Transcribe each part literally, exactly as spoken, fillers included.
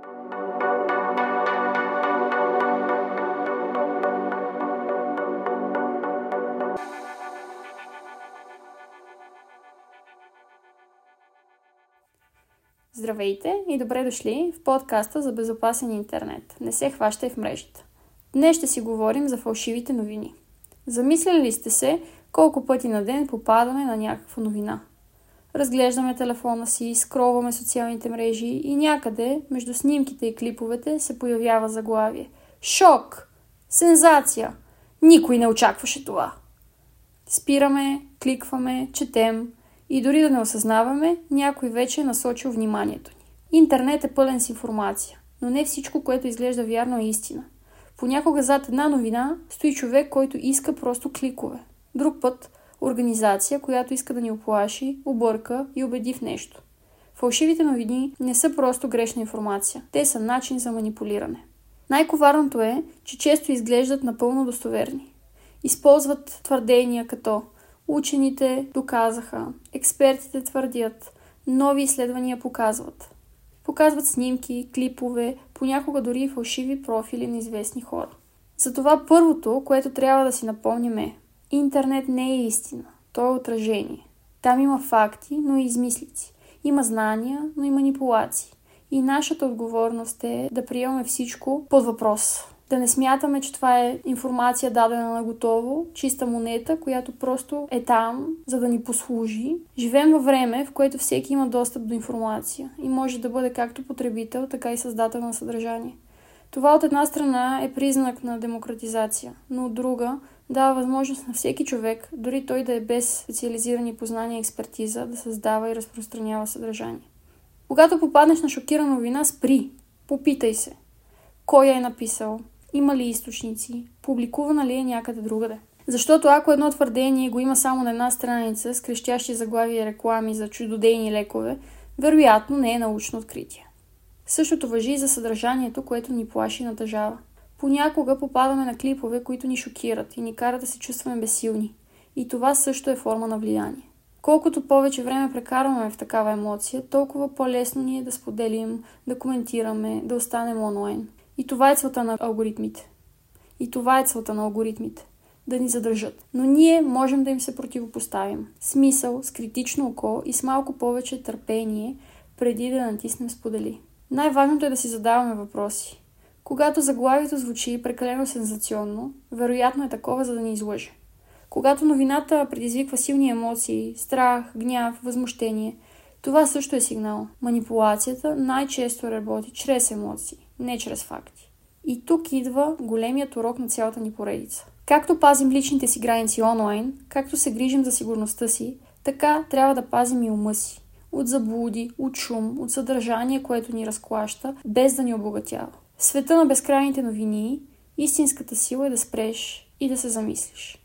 Здравейте и добре дошли в подкаста за безопасен интернет. Не се хващай в мрежата. Днес ще си говорим за фалшивите новини. Замисляли ли сте се колко пъти на ден попадаме на някаква новина? Разглеждаме телефона си, скролваме социалните мрежи и някъде между снимките и клиповете се появява заглавие. Шок! Сензация! Никой не очакваше това. Спираме, кликваме, четем и дори да не осъзнаваме, някой вече е насочил вниманието ни. Интернет е пълен с информация, но не всичко, което изглежда вярно, е истина. Понякога зад една новина стои човек, който иска просто кликове. Друг път организация, която иска да ни оплаши, обърка и убеди в нещо. Фалшивите новини не са просто грешна информация. Те са начин за манипулиране. Най-коварното е, че често изглеждат напълно достоверни. Използват твърдения като учените доказаха, експертите твърдят, нови изследвания показват. Показват снимки, клипове, понякога дори и фалшиви профили на известни хора. Затова първото, което трябва да си напомним е: интернет не е истина, то е отражение. Там има факти, но и измислици. Има знания, но и манипулации. И нашата отговорност е да приемаме всичко под въпрос. Да не смятаме, че това е информация дадена на готово, чиста монета, която просто е там, за да ни послужи. Живеем във време, в което всеки има достъп до информация и може да бъде както потребител, така и създател на съдържание. Това от една страна е признак на демократизация, но от друга дава възможност на всеки човек, дори той да е без специализирани познания и експертиза, да създава и разпространява съдържание. Когато попаднеш на шокирана новина, спри, попитай се. Кой я е написал? Има ли източници? Публикувана ли е някъде другаде? Защото ако едно твърдение го има само на една страница с крещящи заглавия и реклами за чудодейни лекове, вероятно не е научно откритие. Същото важи и за съдържанието, което ни плаши и натъжава. Понякога попадаме на клипове, които ни шокират и ни карат да се чувстваме безсилни. И това също е форма на влияние. Колкото повече време прекарваме в такава емоция, толкова по-лесно ни е да споделим, да коментираме, да останем онлайн. И това е целта на алгоритмите. И това е целта на алгоритмите. Да ни задържат. Но ние можем да им се противопоставим. Смисъл, с критично око и с малко повече търпение, преди да натиснем сподели. Най-важното е да си задаваме въпроси. Когато заглавието звучи прекалено сензационно, вероятно е такова, за да ни излъже. Когато новината предизвиква силни емоции, страх, гняв, възмущение, това също е сигнал. Манипулацията най-често работи чрез емоции, не чрез факти. И тук идва големият урок на цялата ни поредица. Както пазим личните си граници онлайн, както се грижим за сигурността си, така трябва да пазим и ума си. От заблуди, от шум, от съдържание, което ни разклаща, без да ни обогатява. В света на безкрайните новини, истинската сила е да спреш и да се замислиш.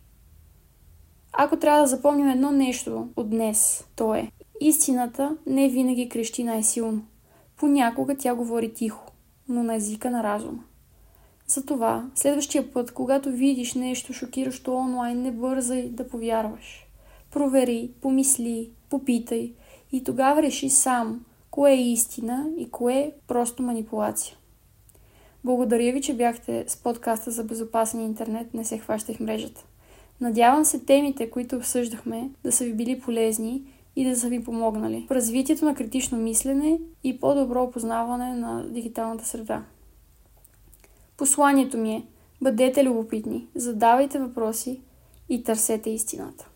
Ако трябва да запомним едно нещо от днес, то е: истината не винаги крещи най-силно. Понякога тя говори тихо, но на езика на разума. Затова, следващия път, когато видиш нещо шокиращо онлайн, не бързай да повярваш. Провери, помисли, попитай и тогава реши сам кое е истина и кое е просто манипулация. Благодаря ви, че бяхте с подкаста за безопасен интернет "Не се хващай в мрежата". Надявам се темите, които обсъждахме, да са ви били полезни и да са ви помогнали в развитието на критично мислене и по-добро опознаване на дигиталната среда. Посланието ми е: бъдете любопитни, задавайте въпроси и търсете истината.